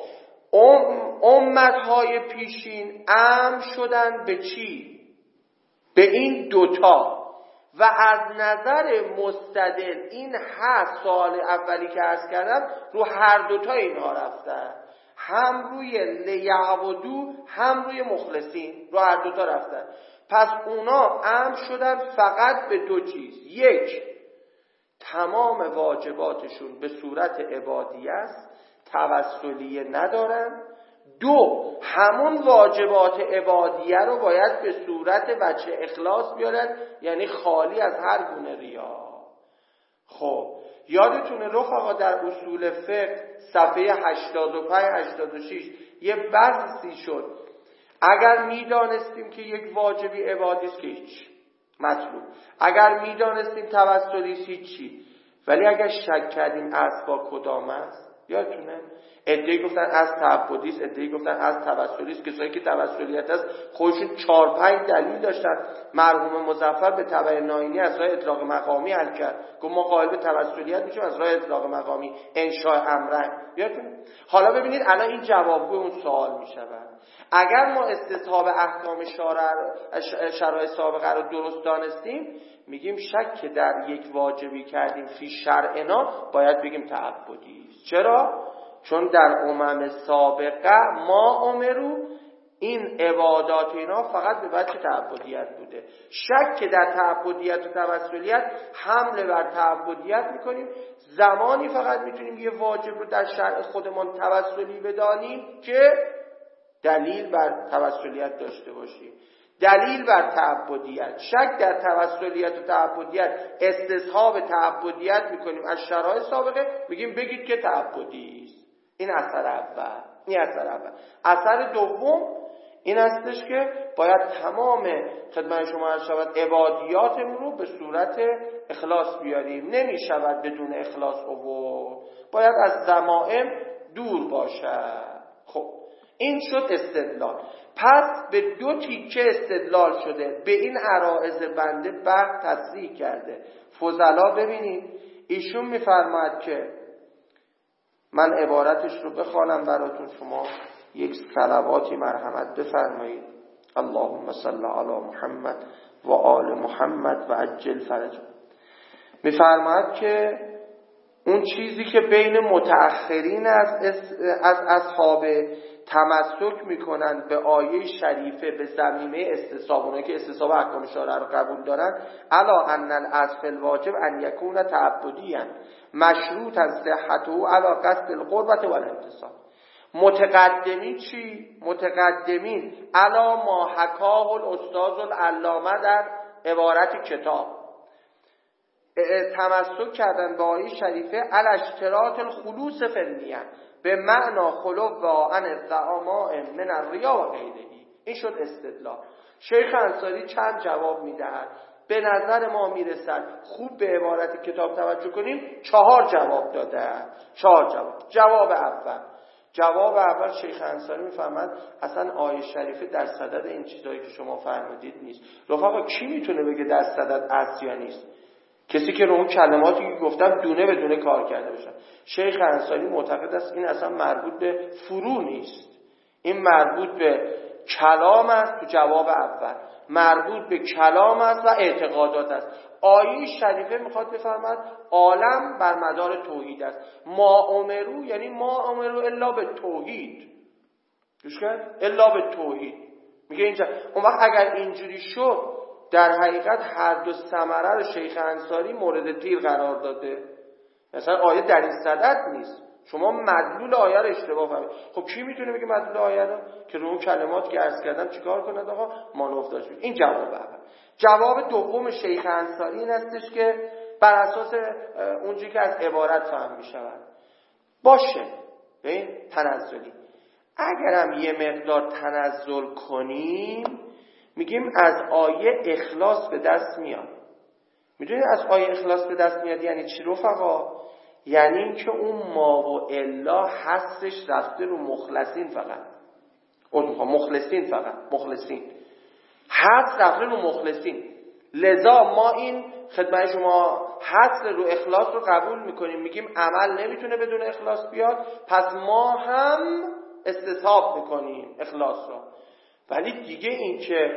S1: امتهای پیشین امر شدن به چی؟ به این دوتا. و از نظر مستدل این هست سوال اولی که عرض کردم رو هر دوتا اینها رفتن، هم روی لیعبدو هم روی مخلصین، رو هر دوتا رفتن. پس اونا امر شدن فقط به دو چیز: یک، تمام واجباتشون به صورت عبادی است، توسلیه ندارن. دو، همون واجبات عبادیه رو باید به صورت وجه اخلاص بیارن، یعنی خالی از هر گونه ریا. خب یادتونه رفقا در اصول فقه صفحه هشتاد و پنج هشتاد و شش یه بحثی شد، اگر میدانستیم که یک واجبی عبادی است که هیچ مطلوب، اگر میدانستیم توسلی است هیچی، ولی اگر شک کردیم اسباب کدام است، یادتونه عده‌ای گفتن از تعبدی است، عده‌ای گفتن از توسلی است. کسایی که توسلیت است خودشون چهار پنج دلیل داشتن. مرحوم مظفر به تبع ناینی از راه اطلاق مقامی حل کرد، گفت ما قائل به توسلیت میشیم از راه اطلاق مقامی، انشاء امرن. یادتونه؟ حالا ببینید الان این جوابگوی اون سوال میشود. اگر ما استصحاب احکام شارع شرایع سابقه رو درست دانستیم، میگیم شک که در یک واجبی کردیم فی شرعنا باید بگیم تعبدی است. چرا؟ چون در امم سابقه ما امرو این عبادات اینا فقط به وجه تعبدیت بوده. شک که در تعبدیت و توسلیت حمله بر تعبدیت میکنیم، زمانی فقط میتونیم یه واجب رو در شرع خودمان توسلی بدانیم که دلیل بر توسلیت داشته باشیم، دلیل بر تعبدیت. شک در توسلیت و تعبدیت استصحاب تعبدیت میکنیم از شرایع سابقه، میگیم بگید که تعبدی است. این اثر اول. این اثر اول. اثر دوم این هستش که باید تمام خدمت شما عرض شود عبادیاتمون رو به صورت اخلاص بیاریم. نمیشود بدون اخلاص آورد، باید از ذمائم دور باشد. خب این شد استدلال. پس به دو تیکه استدلال شده، به این عرائض بنده بحث تصریح کرده. فضلا ببینید ایشون میفرماید که من عبارتش رو بخوانم براتون، شما یک صلواتی مرحمت بفرمایید. اللهم صل علی محمد و آل محمد و عجل فرجهم. میفرماید که اون چیزی که بین متأخرین از از اصحاب تمسک میکنن به آیه شریفه به ضمیمه استصحاب، اونایی که استصحاب احکام شارع رو قبول دارن، الا ان الاصل الواجب ان یکون تعبدیا مشروطا صحته علی قصد القربة والانتصاب. متقدمین چی؟ متقدمین الا ما حکاه الاستاذ العلامه در عبارت کتاب تمسک کردن به آیه شریفه علی اشتراط الخلوص فی النیه به معنا خلو عن الزعماء من الریا و غیره. این شد استدلال. شیخ انصاری چند جواب میدهد، به نظر ما میرسد خوب به عبارت کتاب توجه کنیم، چهار جواب داده. چهار جواب. جواب اول جواب اول شیخ انصاری میفهمد اصلا آیه شریفه در صدد این چیزایی که شما فرمودید نیست. رفقا کی میتونه بگه در صدد است یا نیست؟ کسی که رو اون کلماتی که گفتم دونه به دونه کار کرده باشه. شیخ انصاری معتقد است این اصلا مربوط به فروع نیست، این مربوط به کلام است. تو جواب اول مربوط به کلام است و اعتقادات است. آیه شریفه میخواد بفرماد عالم بر مدار توحید است. ما امرو یعنی ما امرو الا به توحید، گوش کن، الا به توحید میگه اینجا. اون وقت اگر اینجوری شد در حقیقت هر دو ثمره رو شیخ انصاری مورد تیر قرار داده. مثلا آیه در این صدد نیست، شما مدلول آیه رو اشتباه فهمید. خب کی میتونه بگه مدلول آیه رو که رو اون کلمات که عرض کردم چیکار کنه آقا؟ مانوف داشت. این جواب اول. جواب دوم شیخ انصاری این هستش که بر اساس اونجوری که از عبارت فهم میشود باشه ببین تنزلی، اگرم یه مقدار تنزل کنیم میگیم از آیه اخلاص به دست میاد. میدونید از آیه اخلاص به دست میاد یعنی چی رفقا؟ یعنی این که اون ما و الا حسش رفته رو مخلصین فقط، اونها مخلصین فقط مخلصین حس رفته رو مخلصین. لذا ما این خدمت شما حس رو اخلاص رو قبول میکنیم، میگیم عمل نمیتونه بدون اخلاص بیاد، پس ما هم استصحاب میکنیم اخلاص رو. ولی دیگه این که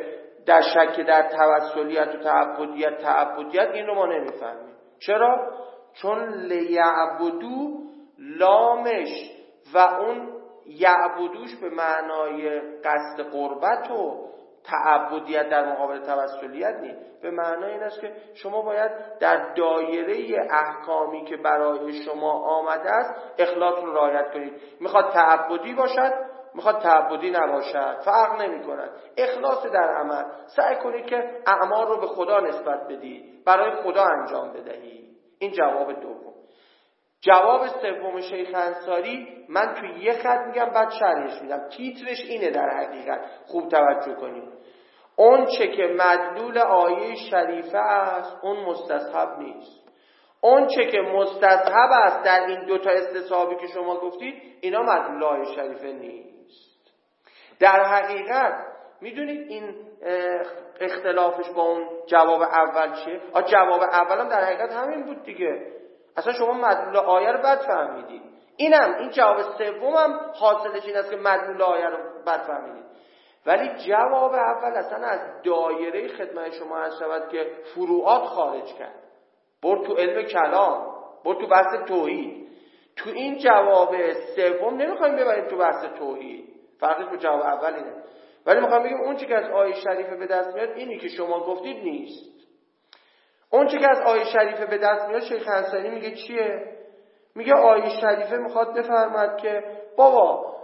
S1: در شک در توسلیت و تعبدیت تعبدیت این رو ما نمیفهمیم. چرا؟ چون لیعبدو لامش و اون یعبدوش به معنای قصد قربت و تعبدیت در مقابل توسلیت نیست. به معنای این است که شما باید در دایره احکامی که برای شما آمده است اخلاص رو رعایت کنید. میخواد تعبدی باشد، میخواد تعبدی نباشد، فرق نمی کند. اخلاص در عمل، سعی کنید که اعمال رو به خدا نسبت بدید، برای خدا انجام بدهید. این جواب دوم. جواب سوم شیخ انصاری من توی یه خط میگم بعد شرحش میدم. تیترش اینه در حقیقت، خوب توجه کنید. اون چه که مدلول آیه شریفه است اون مستصحب نیست. اون چه که مستصحب است در این دوتا استصحابی که شما گفتید اینا مدلول آیه شریفه نیست. در حقیقت میدونید این اختلافش با اون جواب اول چیه؟ آ جواب اولم در حقیقت همین بود دیگه. اصلا شما مدلول آیه رو بد فهمیدید. اینم این جواب سومم حاصلش این است که مدلول آیه رو بد فهمیدید. ولی جواب اول اصلا از دایره خدمت شما عرض شود که فروعات خارج کرد، برد تو علم کلام، برد تو بحث توحید. تو این جواب سوم نمیخوایم ببریم تو بحث توحید، فرقش با جواب اول اینه. ولی میخوایم بگیم اون چیزی که از آیه شریفه به دست میاد اینی که شما گفتید نیست. اون چیزی که از آیه شریفه به دست میاد شیخ انصاری میگه چیه؟ میگه آیه شریفه میخواد بفرماد که بابا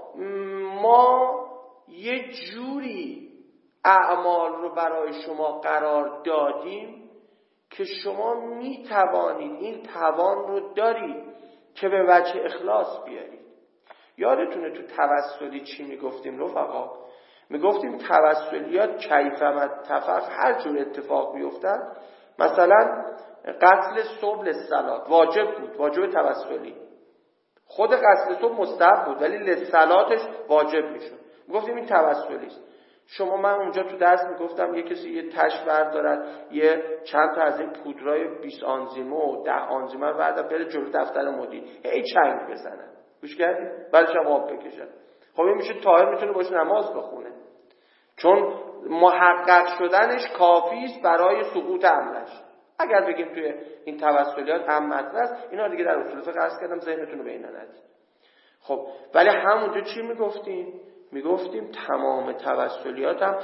S1: ما یه جوری اعمال رو برای شما قرار دادیم که شما میتوانید، این توان رو دارید که به وجه اخلاص بیارید. یادتونه تو توسلی چی میگفتیم رفقا؟ میگفتیم توسلیات کیفمت تفق، هر جور اتفاق بیفتد، مثلا قتل صبح للصلات واجب بود، واجب توسلی. خود قتل صبح مستحب بود ولی للصلاتش واجب میشد. میگفتیم این توسلی است. شما من اونجا تو درس میگفتم یه کسی یه تش بردارد، یه چند تا از این پودرای بیست آنزیمه و ده آنزیمه رو بردارد بره جلو دفتر مدیر هی چنگ بزنن، گوش کردید؟ بعدش هم آب بکشن. خب این میشه طاهر، میتونه باشه نماز بخونه، چون محقق شدنش کافی است برای سقوط عملش. اگر بگیم توی این توسلیات هم مطرح است، اینا دیگه در اصول فقه عرض کردم، ذهنتون رو به اینا ندید. خب ولی همونجا چی میگفتیم؟ میگفتیم تمام توسلیات هم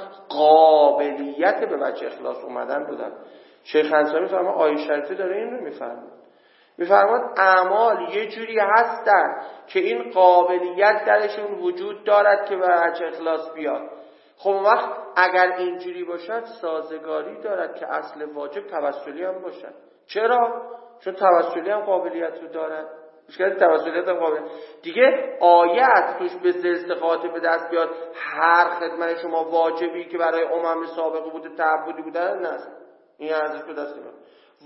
S1: قابلیت به وجه اخلاص اومدن بودن. شیخ انصاری میفرما آیه شریفه داره این رو میفرماد، میفرماد اعمال یه جوری هستن که این قابلیت درشون وجود دارد که به وجه اخلاص بیاد. خب وقت اگر اینجوری باشد سازگاری دارد که اصل واجب توسلی هم باشد. چرا؟ چون توسلی هم قابلیت رو دارد. مشکل توسلیت هم قابلیت دیگه آیت توش به زلزقات به دست بیاد هر خدمت شما واجبی که برای امم سابقه بوده تعبدی بوده نه، این ارزش به دست نمیاد.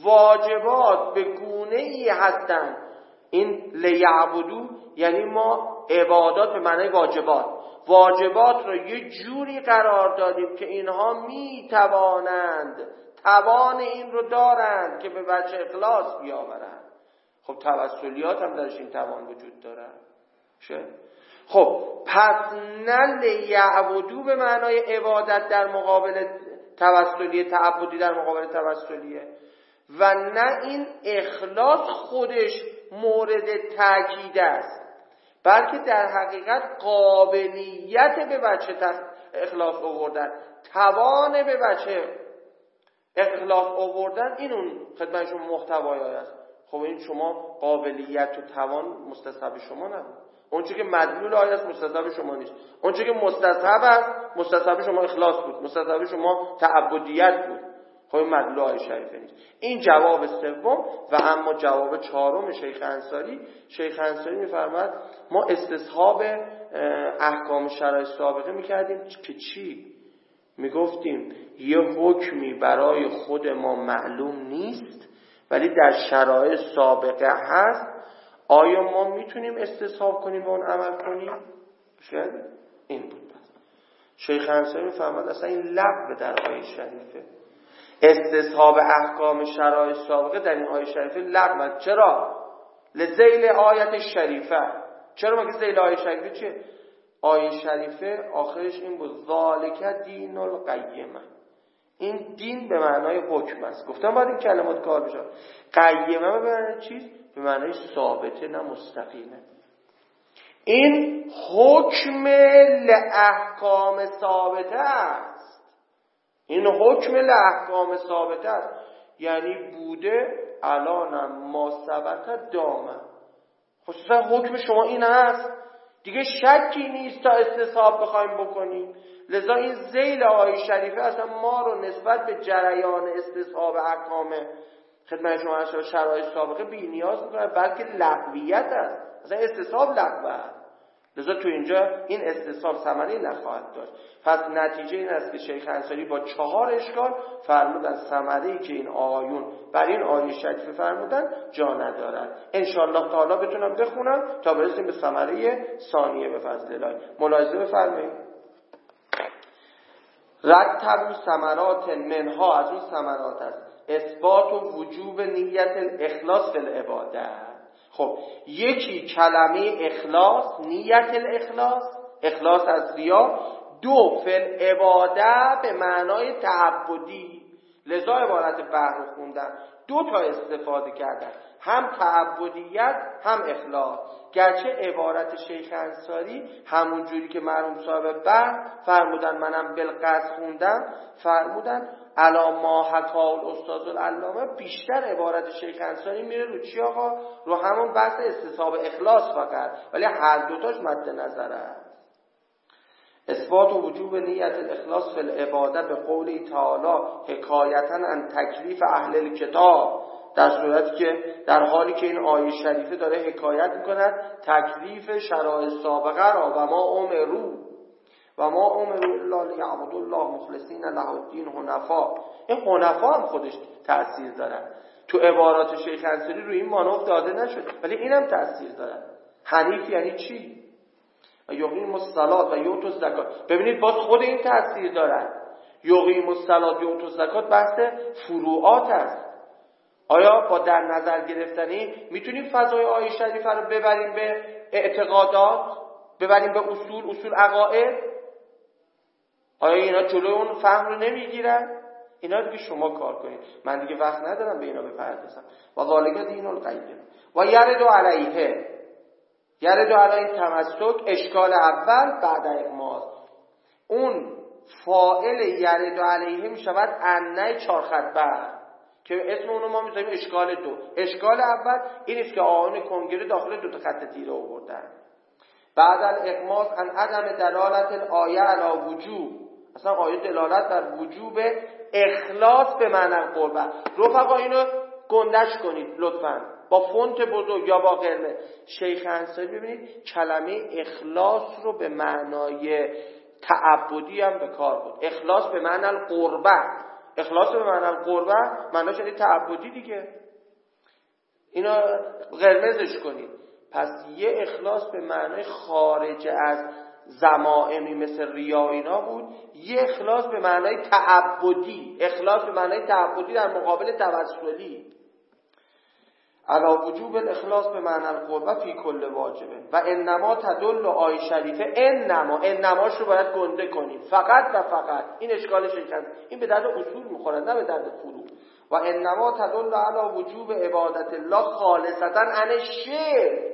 S1: واجبات به گونه ای هستن، این لیعبدو یعنی ما عبادات به معنی واجبات، واجبات رو یه جوری قرار دادیم که اینها می توانند، توان این رو دارند که به وجه اخلاص بیاورند. خب توسلیات هم درش این توان وجود داره. شه؟ خب پس نه لیعبدو به معنای عبادت در مقابل توسلیه، تعبدی در مقابل توسلیه، و نه این اخلاص خودش مورد تأکید است، بلکه در حقیقت قابلیت به وجه اخلاص آوردن، توان به وجه اخلاص آوردن، این اون خدمت شما محتوای است. خب این شما قابلیت و توان مستصحب شما نبود. اون چیزی که مدلول آیه است مستصحب شما نیست. اون چیزی که مستصحب است مستصحب شما اخلاص بود، مستصحب شما تعبدیت بود. خب این مدلول آیه شریفه نیست. این جواب سوم. و اما جواب چهارم شیخ انصاری، شیخ انصاری میفرماد ما استصحاب احکام شرایع سابقه میکردیم که چی؟ میگفتیم یه حکمی برای خود ما معلوم نیست ولی در شرایع سابقه هست، آیا ما میتونیم استصحاب کنیم و اون عمل کنیم؟ شاید این بود. شیخ انصاری میفرماد اصلا این لغو در آیه شریفه. استصحاب احکام شرایع سابقه در این آیه شریفه لغو. چرا؟ لذیل آیت شریفه. چرا مگه ذیل آیه شریفه چیه؟ آیه شریفه آخرش این بود ذالک دین القیمه. این دین به معنای حکم است. گفتم باید این کلمات کار بشه. قیمه به معنای چیز؟ به معنای ثابته نه مستقیمه. این حکم لاحکام ثابته است. این حکم لاحکام ثابته است، یعنی بوده الانم ما ثبت دامه. خصوصا حکم شما این هست، دیگه شکی نیست تا استصحاب بخوایم بکنیم. لذا این ذیل آیه شریفه اصلا ما رو نسبت به جریان استصحاب احکام خدمت شما اشاره شرایط سابقه بی نیاز میکنه، بلکه لغویت است. اصلا استصحاب لغوه است. لذا تو اینجا این استصحاب ثمری نخواهد داشت. پس نتیجه این است که شیخ انصاری با چهار اشکال فرمودن ثمره‌ای که این آیون بر این آیه شریفه فرمودن جا ندارد. ان شاء الله تعالی بتونم بخونم تا برسیم به ثمره ثانیه به فضل الله. ملاحظه بفرمایید. رتب ثمرات منها، از اون ثمرات است اثبات و وجوب نیت الاخلاص فی العباده. خب یکی کلمه اخلاص، نیت الاخلاص، اخلاص از ریا. دو فی العباده به معنای تعبدی. لذا عبارت بحر رو خوندن، دو تا استفاده کردن، هم تعبدیت هم اخلاص. گرچه عبارت شیخ انصاری همون جوری که مرحوم صاحب بحر فرمودن منم بالقصد خوندم، فرمودن علا ما حکا الاستاذ العلامه، بیشتر عبارت شیخ انصاری میره رو چی آقا؟ رو همون بحث استصحاب اخلاص فقط، ولی هر دوتاش مد نظر است. اثبات و وجوب نیت الاخلاص فی العباده به قولی تعالی حکایتا عن تکلیف اهل الکتاب، در صورتی که در حالی که این آیه شریفه داره حکایت میکند تکلیف شرایط سابقه را و ما امروا و ما امروا الا لیعبدوا الله مخلصین له الدین حنفا. این حنفا هم خودش تأثیر داره. تو عبارات شیخ انصاری روی این مانور داده نشد، ولی اینم تأثیر داره. حنیف یعنی چی؟ و یقیم الصلاة و یؤتوا الزکات. ببینید باز خود این تأثیر داره. یقیم الصلاة و یؤتوا الزکات بحث فروعات است. آیا با در نظر گرفتنی میتونیم فضای آیه شریفه رو ببریم به اعتقادات، ببریم به اصول، اصول عقاید؟ آیا اینا جلوی اون فهم رو نمیگیرن؟ اینا دیگه شما کار کنید، من دیگه وقت ندارم به اینا بپردازم. و ذالک دین القیم و یرد علیه، یرد علیه تمسک. اشکال اول بعد اغماض، اون فاعل یرد علیه میشود انه چهار خط بر، که اسم اونو ما میذاریم اشکال دو. اشکال اول این است که آیون کنگره داخل دو تا خط تیره آوردن. بعد الاغماض ان عدم دلالت الآیه علی وجوب، اصلا آیه دلالت بر وجوب اخلاص به معنی قربه. رفقا اینو گندش کنید لطفاً با فونت بزرگ یا با قرمز. شیخ انصاری ببینید کلمه اخلاص رو به معنای تعبدی هم به کار بود. اخلاص به معنی القربه، اخلاص به معنی القربه معناش یعنی تعبدی دیگه. اینا قرمزش کنید. پس یه اخلاص به معنای خارج از ضمائمی مثل ریا اینا بود، یه اخلاص به معنای تعبدی، اخلاص به معنای تعبدی در مقابل توسلی. علا وجوب الاخلاص به معنی القربه فی کل واجبه و انما تدل آیه شریفه انما، انماش رو باید گنده کنیم، فقط و فقط. این اشکالش اینه، این به درد اصول میخوره نه به درد فروع. و انما تدل علی وجوب عبادت الله خالصتا عن الشرک.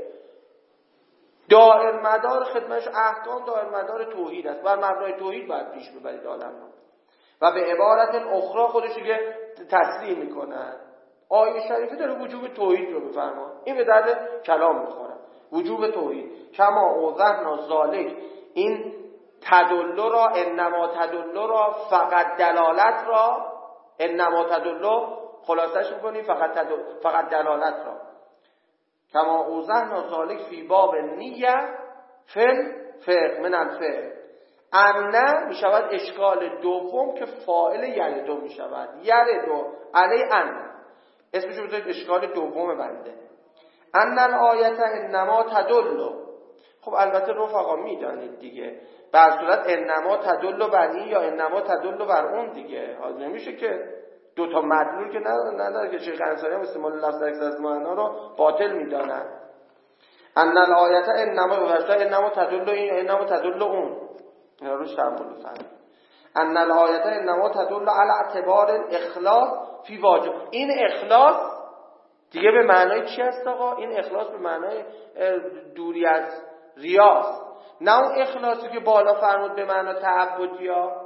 S1: دائر مدار خدمتش احکام دائر مدار توحید است، بر مبنای توحید باید پیش ببرید عالم رو. و به عبارت اخرى خودش دیگه تصریح میکنه. آیه شریفه داره وجوب توحید رو بفرما، این به درد کلام میخوره. وجوب توحید کما اوضحنا ذالک، این تدل را، انما تدل را، فقط دلالت را، انما تدل خلاصش میکنیم فقط تدل، فقط دلالت را. کما اوضحنا ذالک فی باب نیه فل فقه من الفقه. ان میشود اشکال دوم که فاعل یردو میشود، یردو علی ان، اسمش رو بذارید اشکال دوم بنده. ان الآیت انما تدل. خب البته رفقا میدانید دیگه، به صورت انما تدل بر این یا انما تدل بر اون دیگه، حاضر نمیشه که دو تا مدلول که نداره، نداره که شیخ انصاری هم استعمال لفظ عکس از معنا رو باطل میدانن. ان الآیت انما و انما تدل این یا انما تدل اون، اینا روش تعامل بفرمایید. ان الآیت انما تدل علی اعتبار الاخلاص فی واجب. این اخلاص دیگه به معنای چی هست آقا؟ این اخلاص به معنای دوری از ریاست، نه اون اخلاصی که بالا فرمود به معنای تعبدی ها.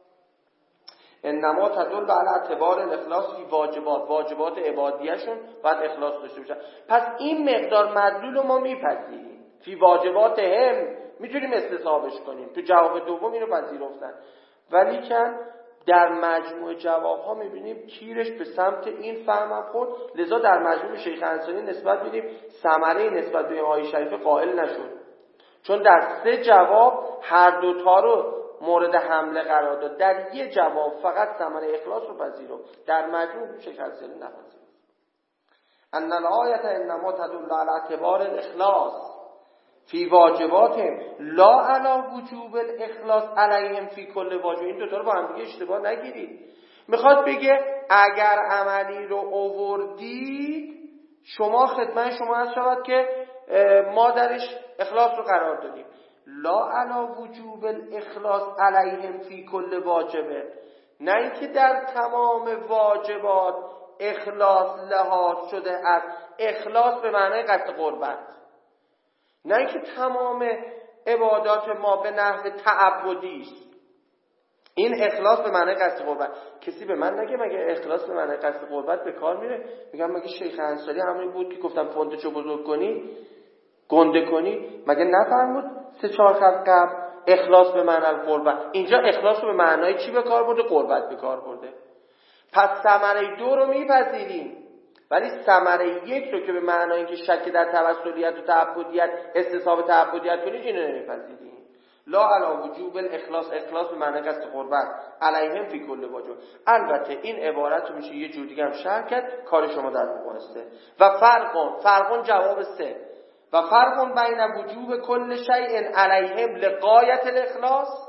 S1: انما تدل علی اعتبار الاخلاص فی واجبات، واجبات عبادیشون باید اخلاص داشته باشن. پس این مقدار مدلول رو ما میپذیریم، فی واجبات هم میتونیم استصحابش کنیم، تو جواب دوم اینو پذیرفتن. ولی کن در مجموع جواب ها میبینیم تیرش به سمت این فهم خورد، لذا در مجموع شیخ انصاری نسبت میدیم ثمره نسبت به آیه شریفه قائل نشد، چون در سه جواب هر دوتا رو مورد حمله قرار داد، در یه جواب فقط ثمره اخلاص رو پذیرفت، در مجموع شیخ انصاری نپذیرفت. ان الآیت انما تدل علی اعتبار الاخلاص فی واجباتهم لا علی وجوب الاخلاص علیهم فی کل واجب. این دوتا رو با هم دیگه اشتباه نگیرید. میخواد بگه اگر عملی رو آوردید شما خدمت شما هست شود که ما درش اخلاص رو قرار دادیم. لا علی وجوب الاخلاص علیهم فی کل واجبه، نه اینکه در تمام واجبات اخلاص لحاظ شده است. اخلاص به معنای قصد قربت، نه اینکه تمام عبادات ما به نحو تعبدی است. این اخلاص به معنای قصد قربت. کسی به من نگه مگه اخلاص به معنای قصد قربت به کار میره؟ میگم مگه شیخ انصاری همین بود که گفتم فونتشو بزرگ کنی گنده کنی؟ مگه نفرمود سه چهار خط قبل اخلاص به معنای قربت؟ اینجا اخلاص رو به معنای چی به کار برده؟ قربت به کار برده. پس ثمره دو رو میپذیریم، ولی ثمره یک رو که به معنای اینکه شک در توسلیت و تعبدیت استصحاب تعبدیت کنید اینو نمیپذیریم. لا علی وجوب الاخلاص، اخلاص به معنای قصد قربت علیهم فی کل واجب. البته این عبارت رو میشه یه جور دیگه هم شرح کرد، کار شما در مقایسه. و فرقون فرقون جواب سه و فرقون بین وجوب کل شیء علیهم لغایت الاخلاص.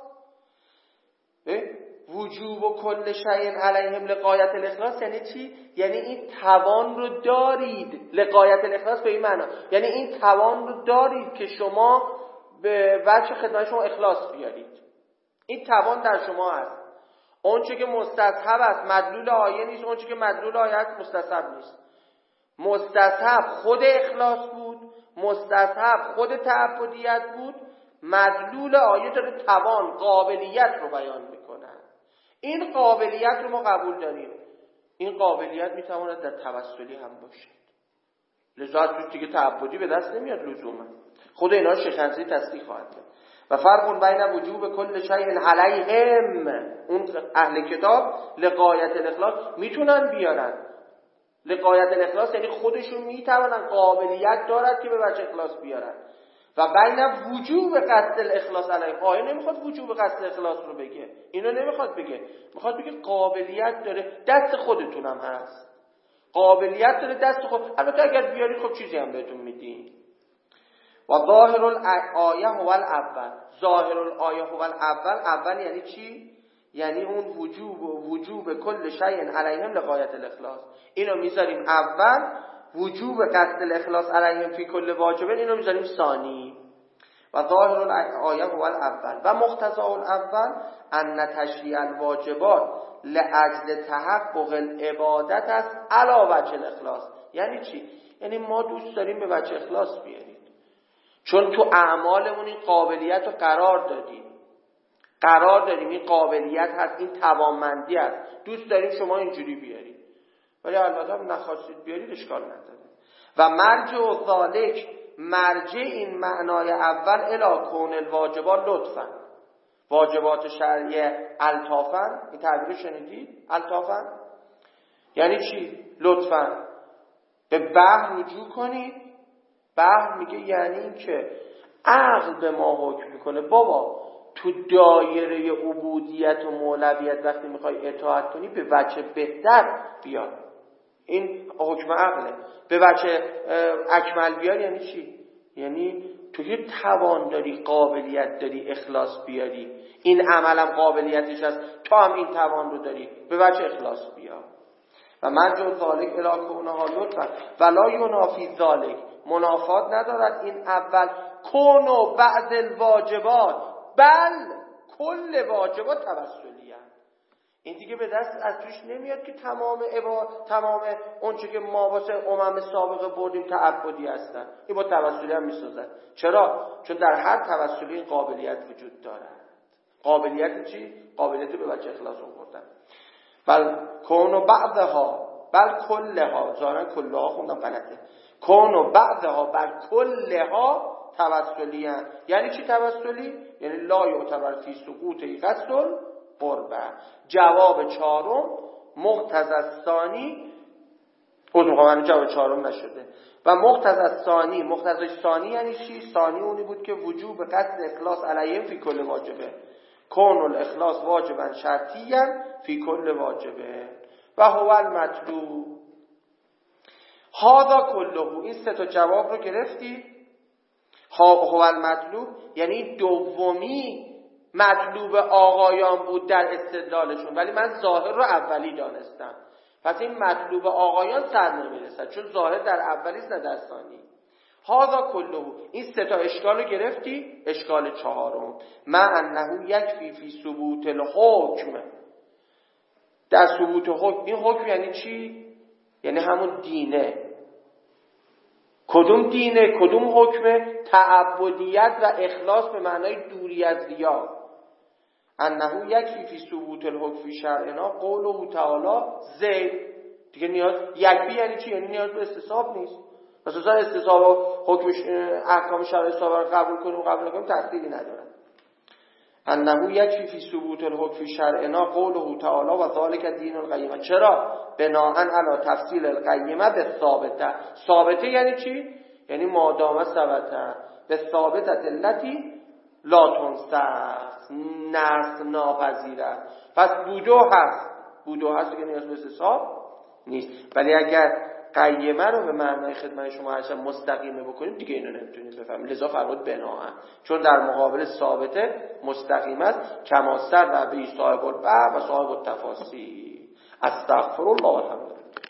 S1: وجوب و کل شیء علیهم لغایت الاخلاص یعنی چی؟ یعنی این توان رو دارید. لغایت الاخلاص به این معنا یعنی این توان رو دارید که شما به وجه خدمت شما اخلاص بیارید. این توان در شما هست. اون چه که مستصحب است مدلول آیه نیست، اون چه که مدلول آیه است مستصحب نیست. مستصحب خود اخلاص بود، مستصحب خود تعبدیت بود، مدلول آیه داره توان قابلیت رو بیان میکنه. این قابلیت رو ما قبول داریم. این قابلیت میتواند در توسلی هم باشه، لذا توش دیگه تعبدی به دست نمیاد لزوما. خود اینا شیخ انصاری تصدیق خواهد کرد. و فرق بین وجوب کل شیء علیهم، اون اهل کتاب لغایت الاخلاص میتونن بیارن. لغایت الاخلاص یعنی خودشون میتونن، قابلیت دارد که به وجه اخلاص بیارن. و بین وجوب قصد الاخلاص علیهم، آیه نمیخواد وجوب قصد اخلاص رو بگه، اینو نمیخواد بگه، میخواد بگه قابلیت داره، دست خودتون هم هست، قابلیت داره دست خود. البته اگر بیارید خب چیزی هم بهتون میدین. و ظاهر الآیه هو الاول، ظاهر الآیه هو الاول. اول یعنی چی؟ یعنی اون وجوب و وجوب کل شیء علیهم لغایت الاخلاص، اینو میذاریم اول. وجوب قصد الاخلاص علیهم فی کل واجب اینو میذاریم ثانی. و ظاهر الآیه هو الاول و مقتضی الاول ان تشریع الواجبات لاجل تحقق العبادت است علی وجه الاخلاص. یعنی چی؟ یعنی ما دوست داریم به وجه اخلاص بیاریم، چون تو اعمالمون این قابلیت رو قرار دادیم قرار داریم این قابلیت هست، این توانمندی هست، دوست داریم شما اینجوری بیارید. ولی البته هم نخواستید بیارید اشکال نداره. و مرجع و ذالک، مرجع این معنای اول الی کون الواجبات لطفا، واجبات شرعیه الطافا. این تعبیر شنیدید؟ الطافا یعنی چی؟ لطفا به بحر رجوع کنید. بحر میگه یعنی این که عقل به ما حکم میکنه بابا تو دایره عبودیت و مولویت وقتی میخوای اطاعت کنی به وجه بهتر بیار. این حکم عقله. به وجه اکمل بیار یعنی چی؟ یعنی تو که توان داری، قابلیت داری اخلاص بیاری، این عملم قابلیتش هست، تو هم این توان رو داری، به وجه اخلاص بیار. و مرجع ذالک الی کونها لطفا ولا ینافی ذالک، منافات ندارد این اول کون و بعض الواجبات، بل کل واجبات توسلیه. این دیگه به دست از توش نمیاد که تمام عبا تمام اونچه که ما واسه امم سابقه بردیم تعبدی هستن، این با توسلی هم میسازن. چرا؟ چون در هر توسلی این قابلیت وجود دارد. قابلیت چی؟ قابلیت به وجه اخلاص آوردن. بل کون و بعضها بل کلها، ظاهرا کلها خوندم غلطه، کون و بعضها بل کلها توسلی هست. یعنی چی توسلی؟ یعنی لا یعتبر فی سقوط قصد قربه. جواب چهارم مقتضی ثانی، اون جواب چهارم نشده. و مقتضی ثانی، مقتضی ثانی یعنی چی؟ ثانی اونی بود که وجوب قصد اخلاص علیهم فی کل واجبه، کون الاخلاص واجبا شرطیا فی کل واجبه و هو المطلوب. هذا کله، این سه تا جواب رو گرفتی. هو المطلوب یعنی دومی مطلوب آقایان بود در استدلالشون، ولی من ظاهر رو اولی دانستم، پس این مطلوب آقایان سر نمیرسد چون ظاهر در اولیست نه در ثانی. هذا کله، این سه تا اشکال رو گرفتی. اشکال چهارم مع انه یکفی فی ثبوت الحکم، در ثبوت حکم. این حکم یعنی چی؟ یعنی همون دینه. کدوم دینه؟ کدوم حکمه؟ تعبدیت و اخلاص به معنای دوری از ریا. انه یکفی فی ثبوت الحکم فی شرعنا قوله تعالی زید. دیگه نیاز یکفی یعنی چی؟ یعنی نیاز به استصحاب نیست. مثلا استصحاب و حکمش احکام شرع صابر قبول کنیم و قبول نکنیم تأثیری نداره. انه یکفی فی ثبوت الحکم فی شرعنا قوله تعالی و ذالک دین القیمه. چرا؟ بناء علی تفصیل القیمه به ثابته. ثابته یعنی چی؟ یعنی مادام ثبته به ثابته التی لا تنسخ، نسخ ناپذیره. پس بودو هست، بودو هست که نیاز به حساب نیست. ولی اگر قیمه رو به معنای خدمت شما هرچند مستقیمه بکنیم دیگه اینو نمیتونید بفهمید. لذا فرمود بناء، چون در مقابل ثابته مستقیمه است. کما سر و به صاحب البع و صاحب التفاصیل. استغفر الله و الحمد لله.